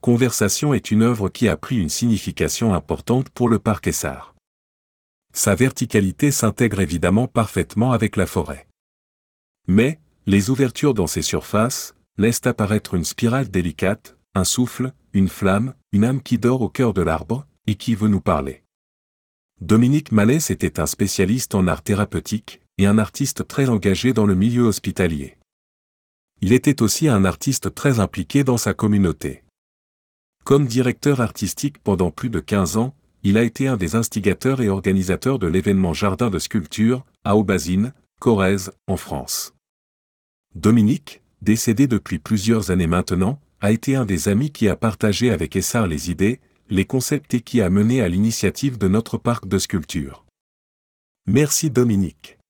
Conversation est une œuvre qui a pris une signification importante pour le parc Essart. Sa verticalité s'intègre évidemment parfaitement avec la forêt. Mais, les ouvertures dans ses surfaces laissent apparaître une spirale délicate, un souffle, une flamme, une âme qui dort au cœur de l'arbre, et qui veut nous parler. Dominique Malès était un spécialiste en art thérapeutique, et un artiste très engagé dans le milieu hospitalier. Il était aussi un artiste très impliqué dans sa communauté. Comme directeur artistique pendant plus de 15 ans, il a été un des instigateurs et organisateurs de l'événement Jardin de sculpture, à Aubazine, Corrèze, en France. Dominique, décédé depuis plusieurs années maintenant, a été un des amis qui a partagé avec Essart les idées, les concepts et qui a mené à l'initiative de notre parc de sculpture. Merci Dominique.